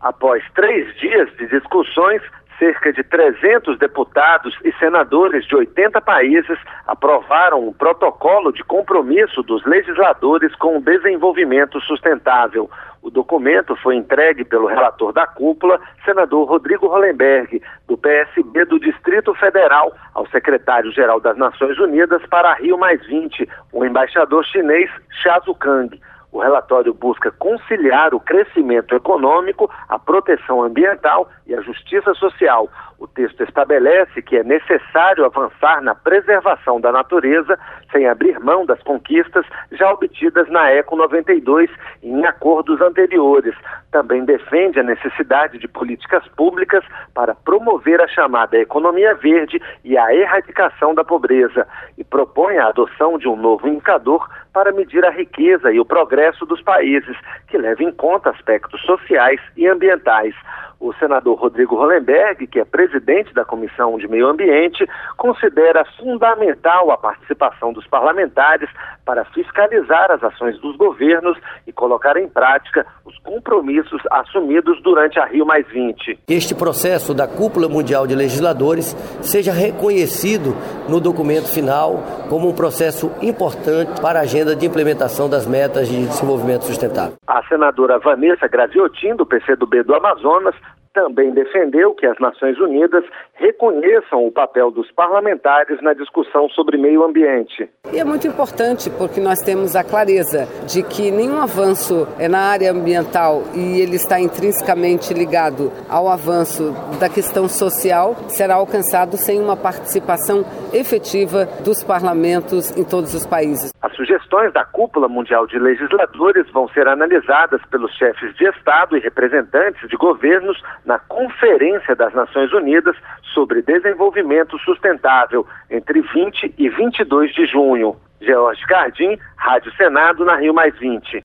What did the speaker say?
Após 3 dias de discussões, cerca de 300 deputados e senadores de 80 países aprovaram um protocolo de compromisso dos legisladores com o desenvolvimento sustentável. O documento foi entregue pelo relator da cúpula, senador Rodrigo Hollenberg, do PSB do Distrito Federal, ao secretário-geral das Nações Unidas para a Rio+20, o embaixador chinês Xia Zhukang. O relatório busca conciliar o crescimento econômico, a proteção ambiental e a justiça social. O texto estabelece que é necessário avançar na preservação da natureza sem abrir mão das conquistas já obtidas na ECO 92 e em acordos anteriores. Também defende a necessidade de políticas públicas para promover a chamada economia verde e a erradicação da pobreza e propõe a adoção de um novo indicador para medir a riqueza e o progresso dos países, que leva em conta aspectos sociais e ambientais. O senador Rodrigo Hollenberg, que é presidente da Comissão de Meio Ambiente, considera fundamental a participação dos parlamentares para fiscalizar as ações dos governos e colocar em prática os compromissos assumidos durante a Rio+20. Este processo da Cúpula Mundial de Legisladores seja reconhecido no documento final como um processo importante para a agenda de implementação das metas de desenvolvimento sustentável. A senadora Vanessa Graziotin, do PCdoB do Amazonas, também defendeu que as Nações Unidas reconheçam o papel dos parlamentares na discussão sobre meio ambiente. E é muito importante porque nós temos a clareza de que nenhum avanço na área ambiental, e ele está intrinsecamente ligado ao avanço da questão social, será alcançado sem uma participação efetiva dos parlamentos em todos os países. As sugestões da Cúpula Mundial de Legisladores vão ser analisadas pelos chefes de Estado e representantes de governos na Conferência das Nações Unidas sobre Desenvolvimento Sustentável, entre 20 e 22 de junho. George Cardim, Rádio Senado, na Rio+20.